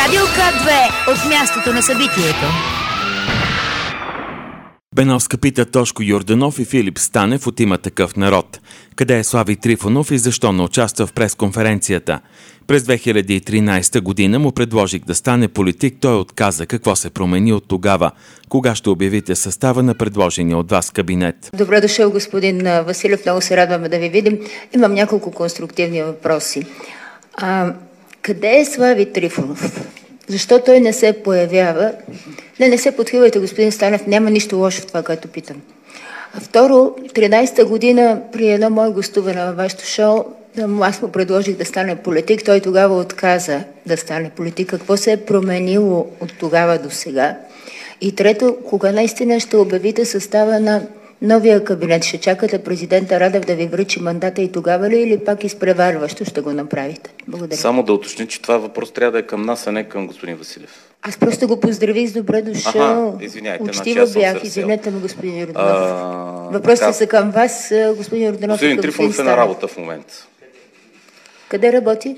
Радио К2 от мястото на събитието. Беновска пита Тошко Йорданов и Филип Станев от Има такъв народ. Къде е Слави Трифонов и защо не участва в пресконференцията? През 2013 година му предложих да стане политик, той отказа. Какво се промени от тогава? Кога ще обявите състава на предложения от вас кабинет? Добре дошъл, господин Василев. Много се радваме да ви видим. Имам няколко конструктивни въпроси. Къде е Слави Трифонов? Защо той не се появява? Не се подхилвайте, господин Станев, няма нищо лошо в това, което питам. Второ, 13-та година при едно мое гостуване във вашето шоу, аз му предложих да стане политик, той тогава отказа да стане политик. Какво се е променило от тогава до сега? И трето, кога наистина ще обявите състава на новия кабинет? Ще чакате президента Радев да ви връчи мандата и тогава ли, или пак изпреварващо ще го направите? Благодаря. Само да уточня, че това въпрос трябва да е към нас, а не към господин Василев. Аз просто го поздравих с добре дошъл. Извиняйте, учтива бях, извинете ме, господин Йорданов. Въпросите са към вас, господин Йорданов. Господин Трифонов е на работа в момента. Къде работи?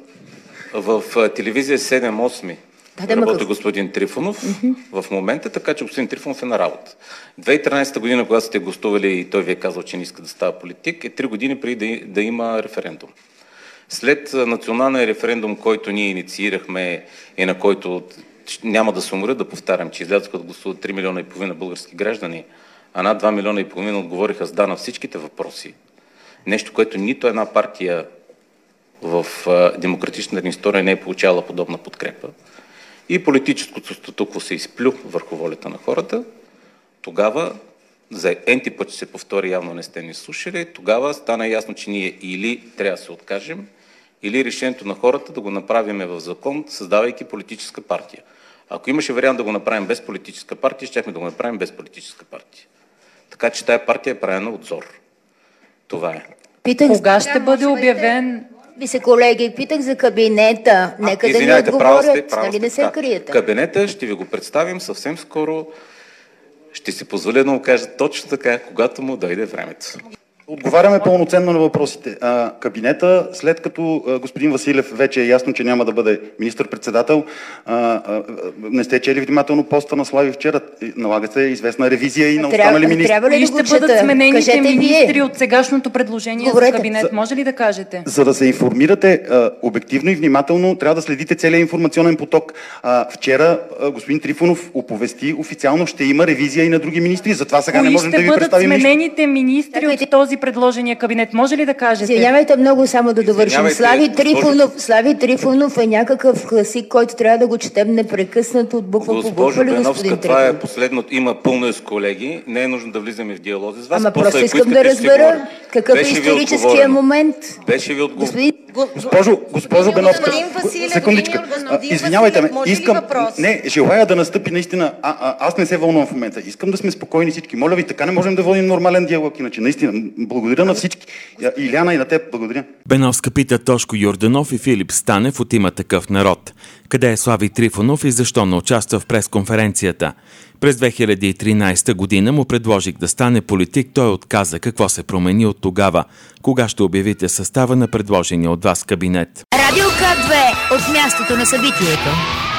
В телевизия 7-8 работи господин Трифонов в момента, така че господин Трифонов е на работа. 2013 година, когато сте гостували и той ви е казал, че не иска да става политик, е 3 години преди да има референдум. След националния референдум, който ние инициирахме и на който няма да се уморя да повтарям, че излязоха да гласуват 3,5 милиона български граждани, а над 2,5 милиона отговориха с да на всичките въпроси. Нещо, което нито една партия в демократичната ни история не е получавала подобна подкрепа. И политическото статукво се изплю върху волята на хората. Тогава, за енти път ще се повтори, явно не сте ни слушали, тогава стана ясно, че ние или трябва да се откажем, или решението на хората да го направим в закон, създавайки политическа партия. Ако имаше вариант да го направим без политическа партия, щяхме да го направим без политическа партия. Така че тая партия е правена от ЗОР. Това е. Кога ще бъде обявен? Колеги, питах за кабинета. Нека да ни отговорят. Нали не се криете? Кабинета ще ви го представим съвсем скоро. Ще си позволя да му кажа точно така, когато му дойде времето. Отговаряме пълноценно на въпросите. Кабинета, след като господин Василев вече е ясно, че няма да бъде министър-председател, не сте чели внимателно поста на Слави вчера. Налага се известна ревизия и на останали министри. И ще бъдат сменените министри от сегашното предложение за кабинет. Може ли да кажете? За да се информирате обективно и внимателно, трябва да следите целият информационен поток. Вчера господин Трифонов оповести официално, ще има ревизия и на други министри. Затова сега не можем да ви представим нищо. Кои ще бъдат сменените министри от този предложения кабинет? Може ли да кажете? Извинявайте много, само да довършим. Слави Трифонов е някакъв класик, който трябва да го четем непрекъснато от буква по буква. Госпожо Беновска, това е последното. Има пълно с колеги. Не е нужно да влизаме в диалози с вас. Ама просто искам да разбера какъв е историческия момент. Беше ви отговорено. Госпожо Беновска, секундичка. Извинявайте ме, желая да настъпи наистина. Аз не се вълнувам в момента. Искам да сме спокойни всички. Моля ви, така не можем да водим нормален диалог. Иначе наистина, благодаря на всички. Иляна и на теб, благодаря. Беновска пита Тошко Йорданов и Филип Станев от Има такъв народ. Къде е Слави Трифонов и защо не участва в пресконференцията? През 2013 година му предложих да стане политик, той отказа. Какво се промени от тогава? Кога ще обявите състава на предложения от вас кабинет? Радио К2 от мястото на събитието.